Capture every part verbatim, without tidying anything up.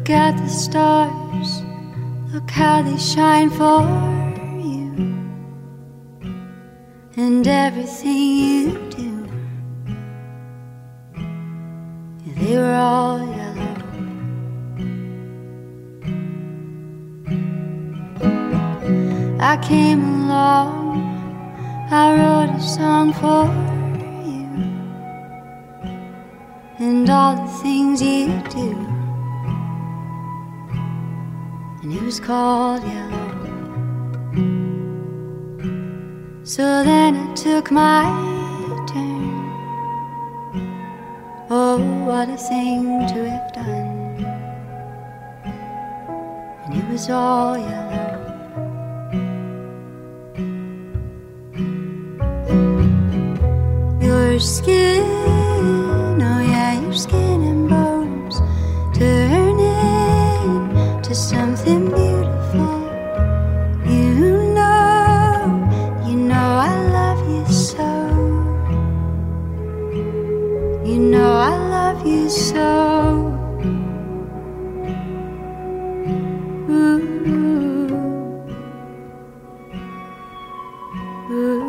Look at the stars, look how they shine for you, and everything you do, they were all yellow. I came along, I wrote a song for you, and all the things you do, and it was called Yellow. So then I took my turn. Oh, what a thing to have done. And it was all yellow. Your skin, oh yeah, your skin and bones turning to something beautiful. You know, you know I love you so. You know I love you so. Ooh, ooh.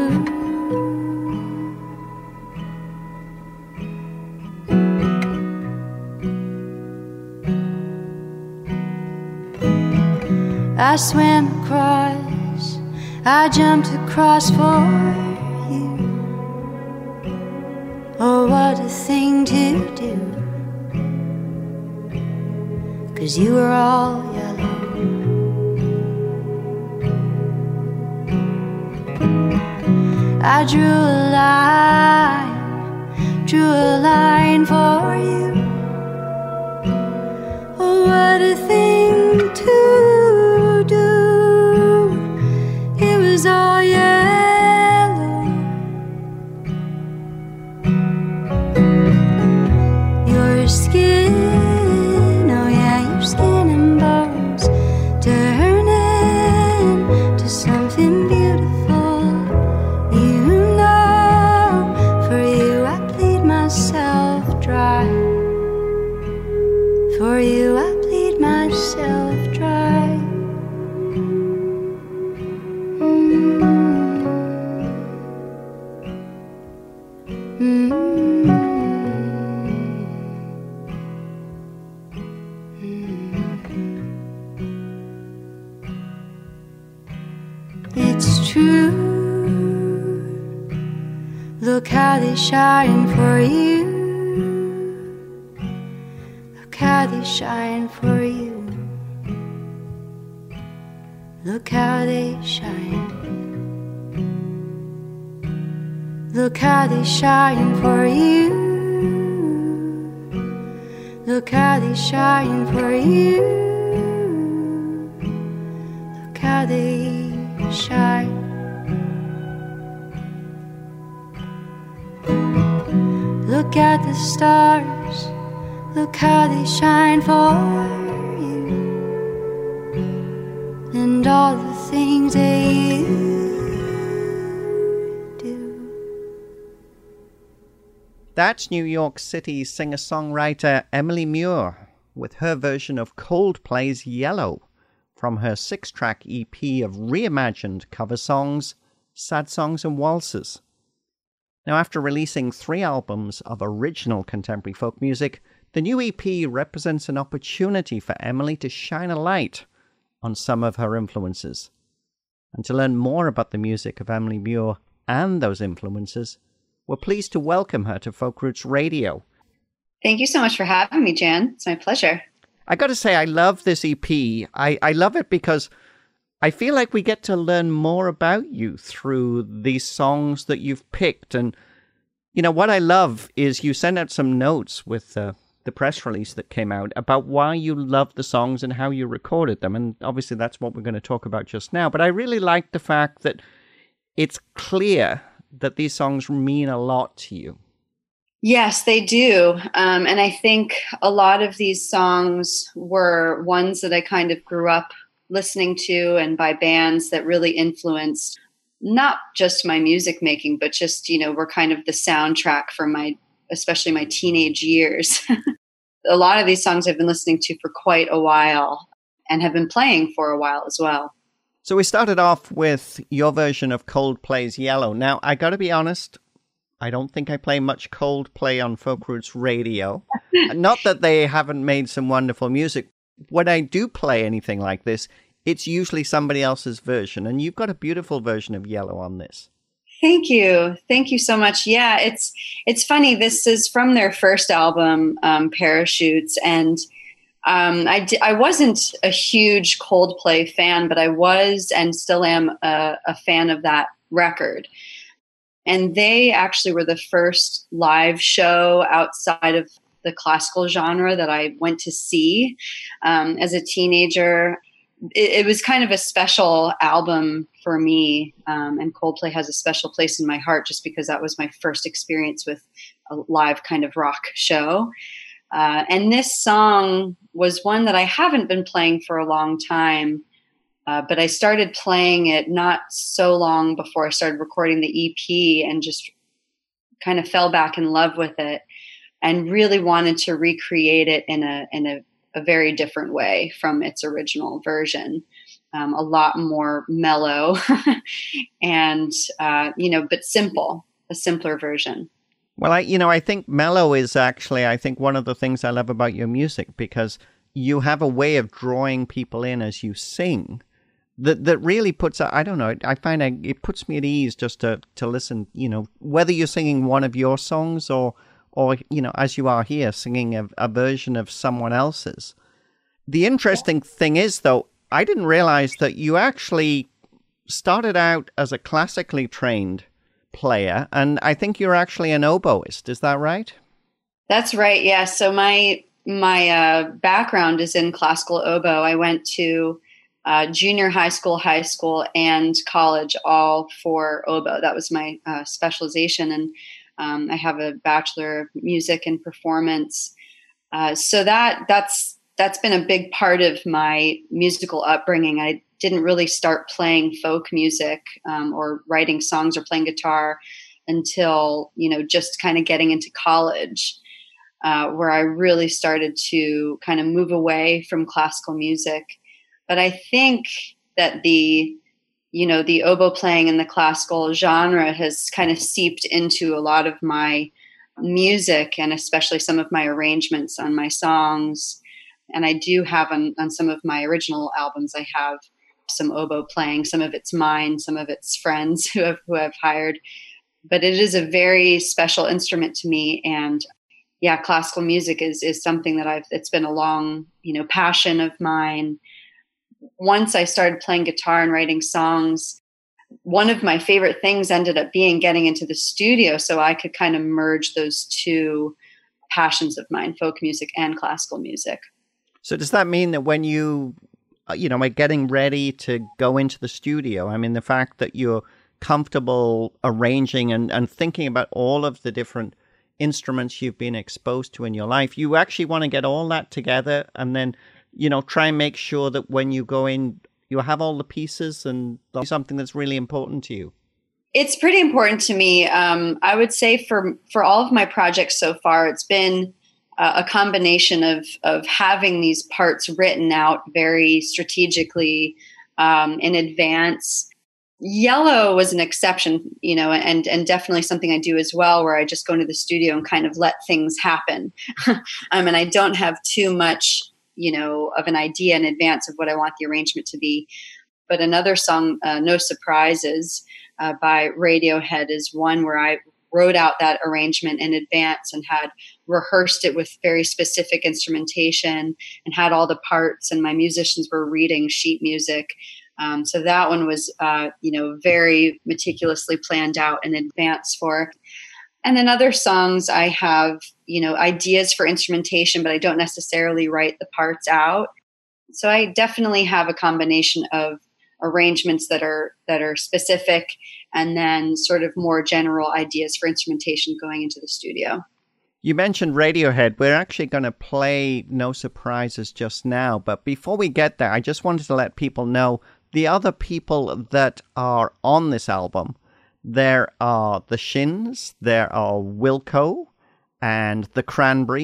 I swam across, I jumped across for you. Oh, what a thing to do, 'cause you were all yellow. I drew a line, drew a line for you. Oh, what a thing to do. It was all yellow. Your skin, oh yeah, your skin and bones turning to something beautiful. You know, for you I bleed myself dry. For you I bleed myself dry. It's true. Look how they shine for you. Look how they shine for you. Look how they shine. Look how they shine for you. Look how they shine for you. Look how they shine. Look at the stars, look how they shine for you, and all the things that you do. That's New York City singer-songwriter Emily Muir with her version of Coldplay's Yellow from her six-track E P of reimagined cover songs, sad songs and waltzes. Now, after releasing three albums of original contemporary folk music, the new E P represents an opportunity for Emily to shine a light on some of her influences. And to learn more about the music of Emily Muir and those influences, we're pleased to welcome her to Folk Roots Radio. Thank you so much for having me, Jan. It's my pleasure. I got to say, I love this E P. I, I love it because I feel like we get to learn more about you through these songs that you've picked. And, you know, what I love is you send out some notes with uh, the press release that came out about why you love the songs and how you recorded them. And obviously that's what we're going to talk about just now. But I really like the fact that it's clear that these songs mean a lot to you. Yes, they do. Um, and I think a lot of these songs were ones that I kind of grew up listening to and by bands that really influenced not just my music making, but just, you know, were kind of the soundtrack for my, especially my teenage years. a lot of these songs I've been listening to for quite a while and have been playing for a while as well. So we started off with your version of Coldplay's Yellow. Now, I got to be honest, I don't think I play much Coldplay on Folk Roots Radio. Not that they haven't made some wonderful music. When I do play anything like this, it's usually somebody else's version. And you've got a beautiful version of Yellow on this. Thank you. Thank you so much. Yeah, it's it's funny. This is from their first album, um, Parachutes. And um, I, d- I wasn't a huge Coldplay fan, but I was and still am a, a fan of that record. And they actually were the first live show outside of the classical genre that I went to see um, as a teenager. It, it was kind of a special album for me. Um, and Coldplay has a special place in my heart just because that was my first experience with a live kind of rock show. Uh, and this song was one that I haven't been playing for a long time. Uh, but I started playing it not so long before I started recording the E P and just kind of fell back in love with it and really wanted to recreate it in a in a, a very different way from its original version. Um, a lot more mellow and, uh, you know, but simple, a simpler version. Well, I, you know, I think mellow is actually, I think, one of the things I love about your music, because you have a way of drawing people in as you sing. That that really puts, I don't know, I find I, it puts me at ease just to, to listen, you know, whether you're singing one of your songs or, or you know, as you are here, singing a, a version of someone else's. The interesting thing is, though, I didn't realize that you actually started out as a classically trained player, and I think you're actually an oboist. Is that right? That's right, yeah. So my, my uh, background is in classical oboe. I went to Uh, junior high school, high school, and college, all for oboe. That was my uh, specialization. And um, I have a Bachelor of Music and Performance. Uh, so that that's that's been a big part of my musical upbringing. I didn't really start playing folk music um, or writing songs or playing guitar until, you know, just kind of getting into college, uh, where I really started to kind of move away from classical music. But I think that the, you know, the oboe playing in the classical genre has kind of seeped into a lot of my music, and especially some of my arrangements on my songs. And I do have on, on some of my original albums, I have some oboe playing. Some of it's mine, some of it's friends who have who I've hired. But it is a very special instrument to me. And yeah, classical music is is something that I've, it's been a long, you know, passion of mine. Once I started playing guitar and writing songs, one of my favorite things ended up being getting into the studio so I could kind of merge those two passions of mine, folk music and classical music. So does that mean that when you, you know, are getting ready to go into the studio, I mean, the fact that you're comfortable arranging and, and thinking about all of the different instruments you've been exposed to in your life, you actually want to get all that together and then, you know, try and make sure that when you go in, you have all the pieces and something that's really important to you? It's pretty important to me. Um, I would say for, for all of my projects so far, it's been uh, a combination of, of having these parts written out very strategically um, in advance. Yellow was an exception, you know, and, and definitely something I do as well, where I just go into the studio and kind of let things happen. um, and I don't have too much, you know, of an idea in advance of what I want the arrangement to be. But another song, uh, No Surprises, uh, by Radiohead, is one where I wrote out that arrangement in advance and had rehearsed it with very specific instrumentation and had all the parts, and my musicians were reading sheet music. Um, so that one was, uh, you know, very meticulously planned out in advance for. And then other songs I have, you know, ideas for instrumentation, but I don't necessarily write the parts out. So I definitely have a combination of arrangements that are that are specific and then sort of more general ideas for instrumentation going into the studio. You mentioned Radiohead. We're actually going to play No Surprises just now. But before we get there, I just wanted to let people know the other people that are on this album. There are the Shins, there are Wilco, and the Cranberries,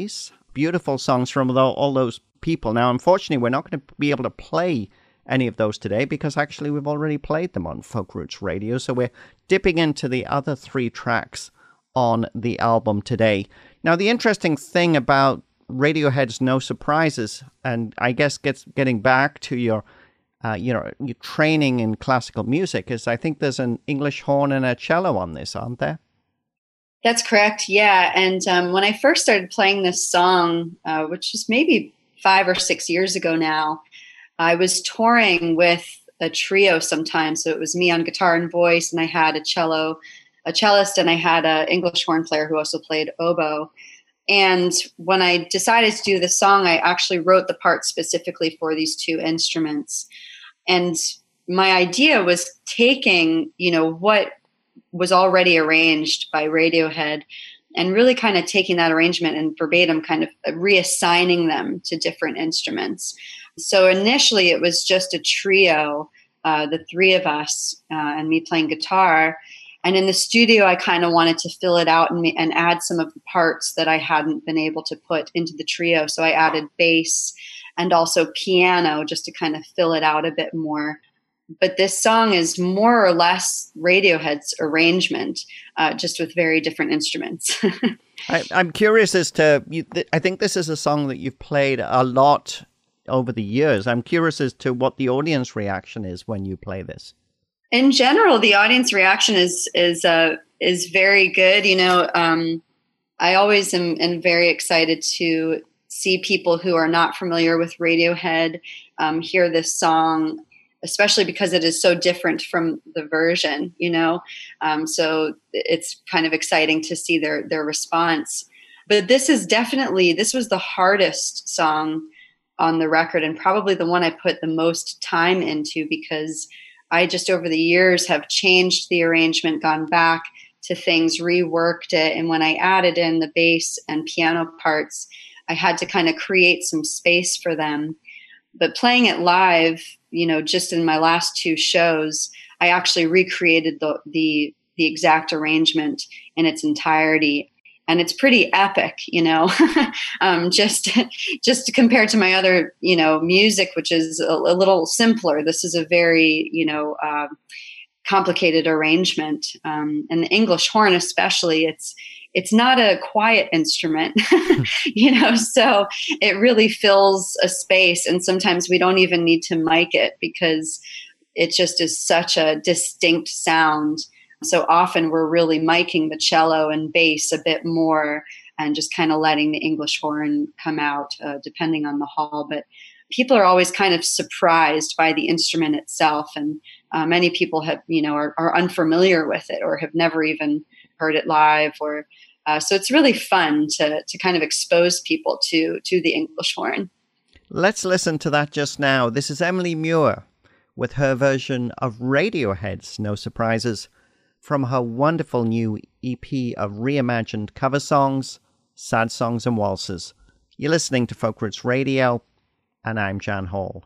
beautiful songs from all, all those people. Now, unfortunately, we're not going to be able to play any of those today because actually we've already played them on Folk Roots Radio. So we're dipping into the other three tracks on the album today. Now, the interesting thing about Radiohead's No Surprises, and I guess gets getting back to your, uh, you know, your training in classical music, is I think there's an English horn and a cello on this, aren't there? That's correct. Yeah. And um, when I first started playing this song, uh, which was maybe five or six years ago now, I was touring with a trio sometimes. So it was me on guitar and voice, and I had a cello, a cellist, and I had an English horn player who also played oboe. And when I decided to do the song, I actually wrote the part specifically for these two instruments. And my idea was taking, you know, what was already arranged by Radiohead and really kind of taking that arrangement and verbatim kind of reassigning them to different instruments. So initially it was just a trio, uh, the three of us uh, and me playing guitar. And in the studio, I kind of wanted to fill it out and, and add some of the parts that I hadn't been able to put into the trio. So I added bass and also piano just to kind of fill it out a bit more. But this song is more or less Radiohead's arrangement, uh, just with very different instruments. I, I'm curious as to, you, th- I think this is a song that you've played a lot over the years. I'm curious as to what the audience reaction is when you play this. In general, the audience reaction is is uh, is very good. You know, um, I always am, am very excited to see people who are not familiar with Radiohead um, hear this song, especially because it is so different from the version, you know. Um, so it's kind of exciting to see their their response. But this is definitely, this was the hardest song on the record and probably the one I put the most time into because I just over the years have changed the arrangement, gone back to things, reworked it. And when I added in the bass and piano parts, I had to kind of create some space for them. But playing it live, you know, just in my last two shows, I actually recreated the the, the exact arrangement in its entirety. And it's pretty epic, you know, um, just just compared to my other, you know, music, which is a, a little simpler. This is a very, you know, uh, complicated arrangement. Um, and the English horn especially, it's it's not a quiet instrument, you know, so it really fills a space. And sometimes we don't even need to mic it because it just is such a distinct sound. So often we're really miking the cello and bass a bit more and just kind of letting the English horn come out uh, depending on the hall. But people are always kind of surprised by the instrument itself. And uh, many people have, you know, are, are unfamiliar with it or have never even heard it live. Or uh, so it's really fun to to kind of expose people to to the English horn. Let's listen to that just now. This is Emily Muir with her version of Radiohead's No Surprises from her wonderful new E P of reimagined cover songs, sad songs and waltzes. You're listening to Folk Roots Radio, and I'm Jan Hall.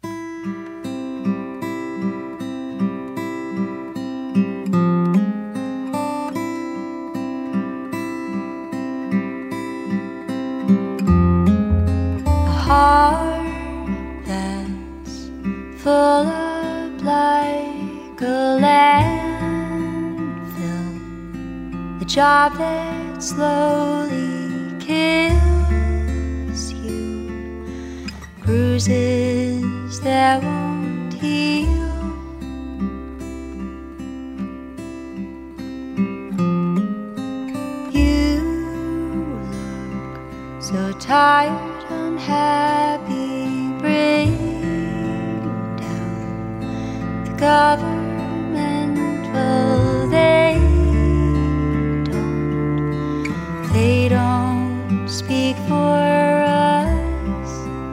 A heart that's full of like a landfill, the job that slowly kills you, bruises that won't heal. You look so tired, unhappy, bring down the government. Well, they don't, they don't speak for us.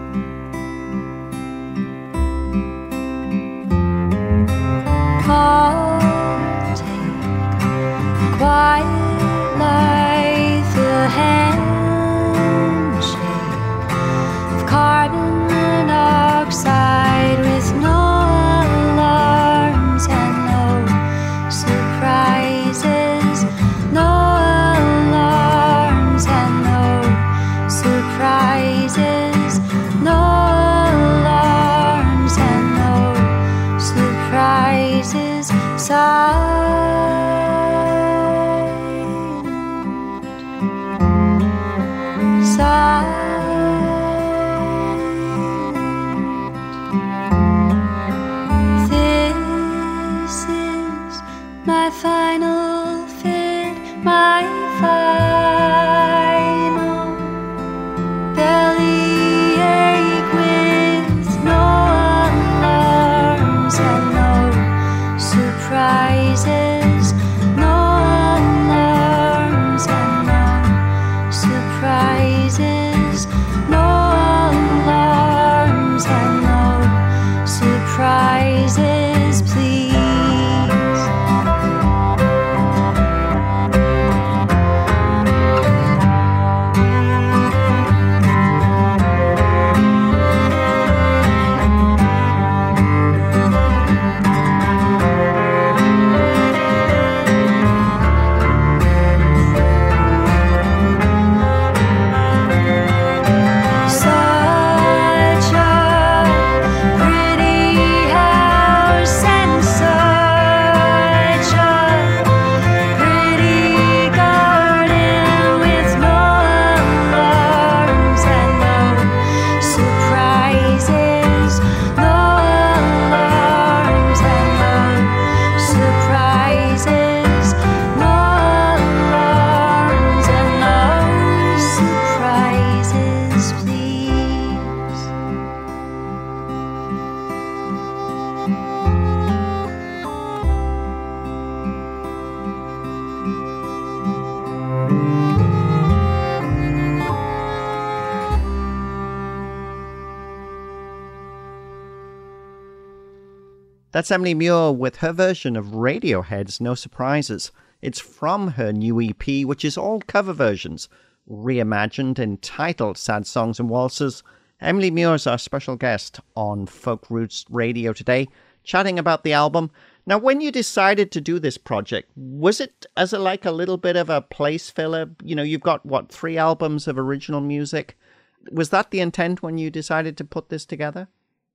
I'll take a quiet life, a handshake of carbon monoxide with no alarms and no surprises, no alarms and no surprises. my final bellyache with no alarms and no surprises, no alarms and no surprises, no alarms and no surprises, please. Such a pretty house and such a pretty garden with no alarms and no surprises, no alarms and no surprises, no alarms and no surprises, please. That's Emily Muir with her version of Radiohead's No Surprises. It's from her new E P, which is all cover versions, reimagined, entitled Sad Songs and Waltzes. Emily Muir is our special guest on Folk Roots Radio today, chatting about the album. Now, when you decided to do this project, was it as a, like a little bit of a place filler? You know, you've got, what, three albums of original music? Was that the intent when you decided to put this together?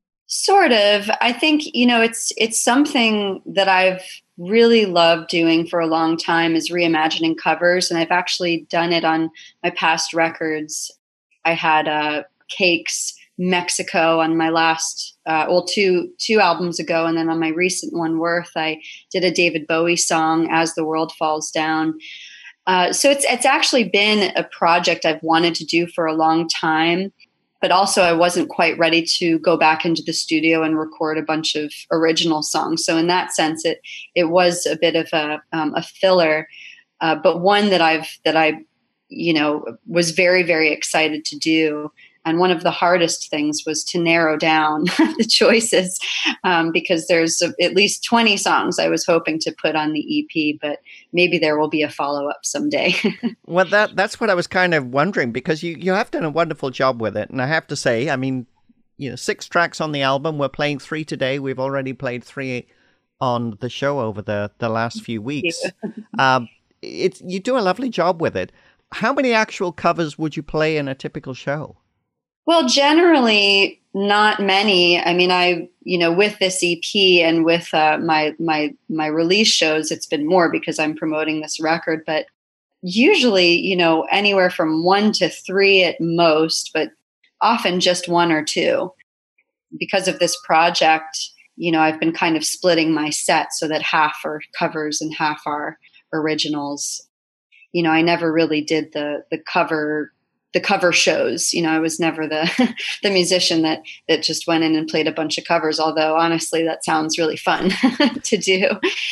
Sort of. I think, you know, it's it's something that I've really loved doing for a long time, is reimagining covers. And I've actually done it on my past records. I had uh, Cakes Mexico on my last, uh, well, two two albums ago. And then on my recent one, Worth, I did a David Bowie song, As the World Falls Down. Uh, so it's it's actually been a project I've wanted to do for a long time. But also I wasn't quite ready to go back into the studio and record a bunch of original songs. So in that sense, it it was a bit of a um, a filler, uh, but one that I've that I, you know, was very, very excited to do. And one of the hardest things was to narrow down the choices, um, because there's a, at least twenty songs I was hoping to put on the E P, but maybe there will be a follow-up someday. Well, that that's what I was kind of wondering, because you, you have done a wonderful job with it. And I have to say, I mean, you know, six tracks on the album. We're playing three today. We've already played three on the show over the, the last few weeks. um, it's you do a lovely job with it. How many actual covers would you play in a typical show? Well, generally not many. I mean, I, you know, with this E P and with uh, my my my release shows, it's been more because I'm promoting this record. But usually, you know, anywhere from one to three at most, but often just one or two. Because of this project, you know, I've been kind of splitting my set so that half are covers and half are originals. You know, I never really did the the cover. the cover shows. You know, I was never the the musician that that just went in and played a bunch of covers, although honestly that sounds really fun to do.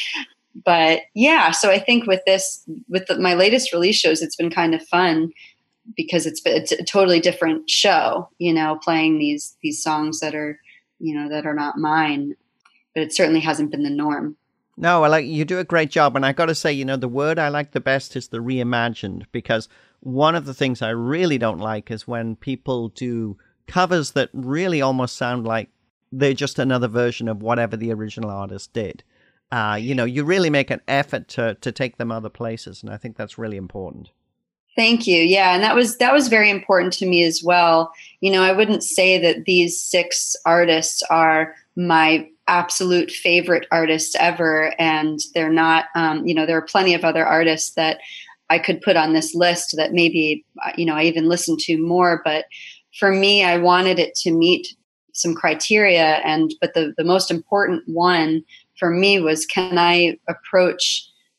But yeah, so I think with this, with the, my latest release shows, it's been kind of fun because it's it's a totally different show, you know, playing these these songs that are, you know, that are not mine, but it certainly hasn't been the norm. No, I like you do a great job, and I got to say, you know, the word I like the best is the reimagined, because one of the things I really don't like is when people do covers that really almost sound like they're just another version of whatever the original artist did. Uh, you know, you really make an effort to to take them other places, and I think that's really important. Thank you. Yeah, and that was that was very important to me as well. You know, I wouldn't say that these six artists are my absolute favorite artists ever, and they're not. Um, you know, there are plenty of other artists that I could put on this list that maybe, you know, I even listen to more. But for me, I wanted it to meet some criteria, and but the the most important one for me was, can I approach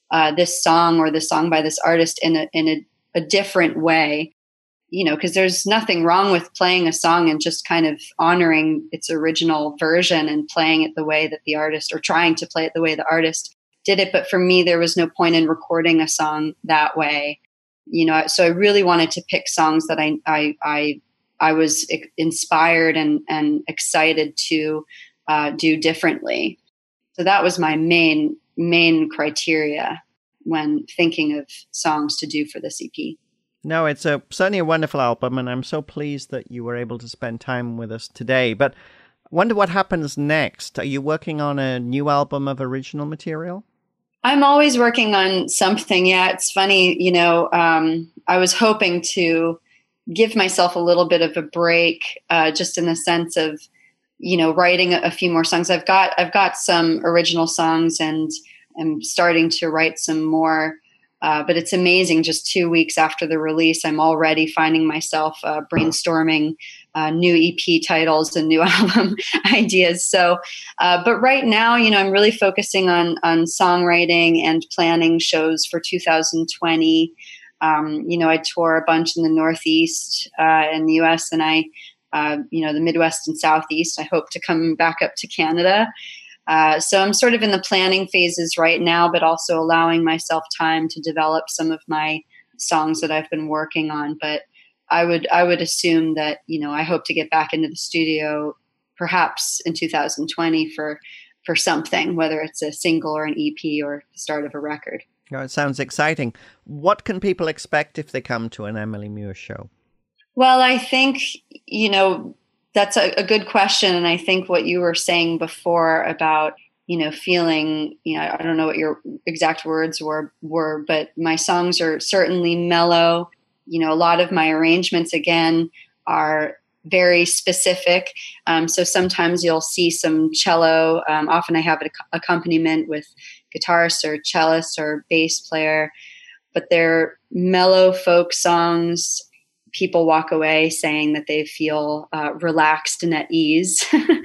uh, this song or this song by this artist in a in a, a different way. You know, because there's nothing wrong with playing a song and just kind of honoring its original version and playing it the way that the artist, or trying to play it the way the artist did it. But for me, there was no point in recording a song that way. You know, so I really wanted to pick songs that I I I, I was inspired and and excited to uh, do differently. So that was my main main criteria when thinking of songs to do for this E P. No, it's a, certainly a wonderful album, and I'm so pleased that you were able to spend time with us today. But I wonder what happens next. Are you working on a new album of original material? I'm always working on something. Yeah, it's funny. You know, um, I was hoping to give myself a little bit of a break, uh, just in the sense of, you know, writing a, a few more songs. I've got I've got some original songs, and I'm starting to write some more. Uh, but it's amazing. Just two weeks after the release, I'm already finding myself uh, brainstorming uh, new E P titles and new album ideas. So, uh, but right now, you know, I'm really focusing on on songwriting and planning shows for two thousand twenty. Um, you know, I tour a bunch in the Northeast uh, in the U S and I, uh, you know, the Midwest and Southeast. I hope to come back up to Canada. Uh, so I'm sort of in the planning phases right now, but also allowing myself time to develop some of my songs that I've been working on. But I would I would assume that, you know, I hope to get back into the studio perhaps in two thousand twenty for for something, whether it's a single or an E P or the start of a record. Oh, it sounds exciting. What can people expect if they come to an Emily Muir show? Well, I think, you know, that's a, a good question. And I think what you were saying before about, you know, feeling, you know, I don't know what your exact words were, were, but my songs are certainly mellow. You know, a lot of my arrangements, again, are very specific. Um, so sometimes you'll see some cello. Um, often I have an accompaniment with guitarist or cellist or bass player, but they're mellow folk songs. People walk away saying that they feel uh, relaxed and at ease.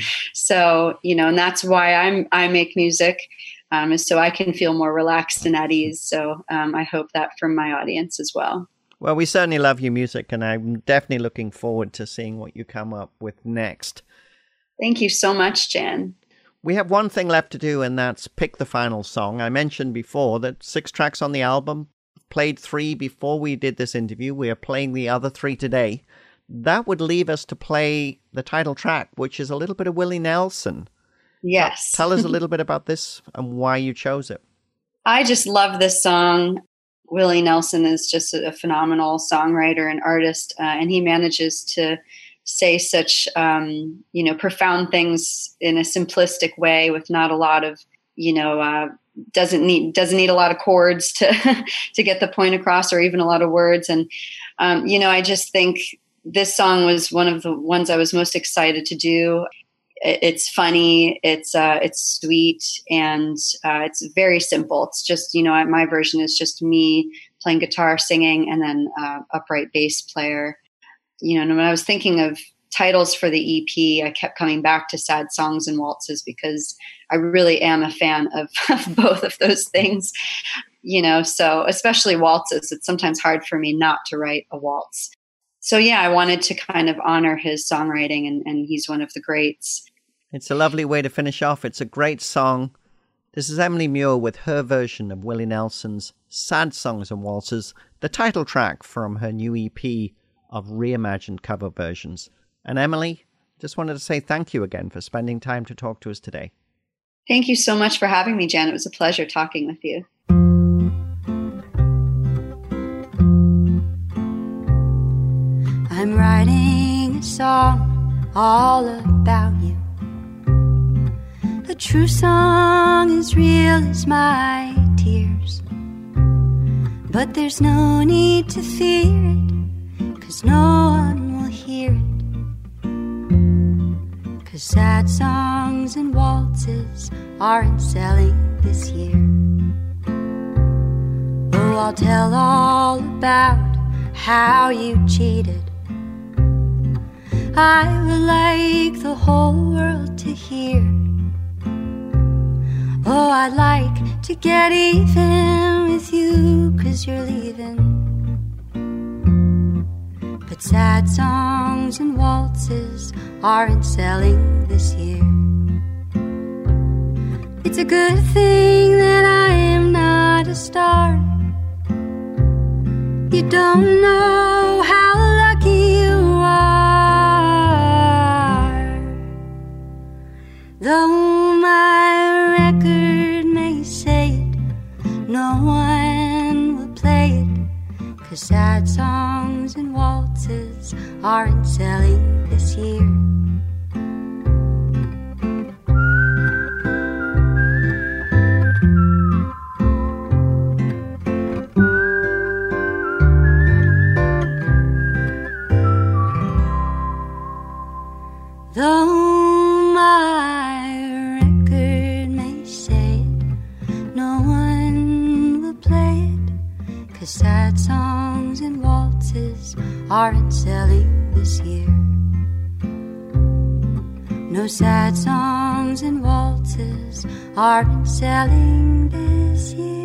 So, you know, and that's why I'm, I make music, um, is so I can feel more relaxed and at ease. So um, I hope that from my audience as well. Well, we certainly love your music, and I'm definitely looking forward to seeing what you come up with next. Thank you so much, Jan. We have one thing left to do, and that's pick the final song. I mentioned before that six tracks on the album. Played three before we did this interview. We are playing the other three today. That would leave us to play the title track, which is a little bit of Willie Nelson. Yes. Tell us a little bit about this and why you chose it. I just love this song. Willie Nelson is just a phenomenal songwriter and artist, uh, and he manages to say such, um, you know, profound things in a simplistic way with not a lot of, you know, uh, doesn't need doesn't need a lot of chords to to get the point across, or even a lot of words. And um, you know, I just think this song was one of the ones I was most excited to do. It's funny, it's uh, it's sweet, and uh, it's very simple. It's just, you know, my version is just me playing guitar, singing, and then uh, upright bass player. You know, and when I was thinking of titles for the E P, I kept coming back to Sad Songs and Waltzes because I really am a fan of, of both of those things, you know, so especially waltzes. It's sometimes hard for me not to write a waltz. So, yeah, I wanted to kind of honor his songwriting, and, and he's one of the greats. It's a lovely way to finish off. It's a great song. This is Emily Muir with her version of Willie Nelson's Sad Songs and Waltzes, the title track from her new E P of reimagined cover versions. And Emily, just wanted to say thank you again for spending time to talk to us today. Thank you so much for having me, Jan. It was a pleasure talking with you. I'm writing a song all about you. A true song as real as my tears. But there's no need to fear it, 'cause no one will hear it. 'Cause sad songs and waltzes aren't selling this year. Oh, I'll tell all about how you cheated. I would like the whole world to hear Oh, I'd like to get even with you, 'cause you're leaving. But sad songs and waltzes aren't selling this year. It's a good thing that I am not a star. You don't know how lucky you are. Though my record may say it, no one will play it, 'cause sad songs and waltzes aren't selling this year. Though my record may say it, no one will play it, 'cause sad songs and waltzes aren't selling this year. No sad songs and waltzes aren't selling this year.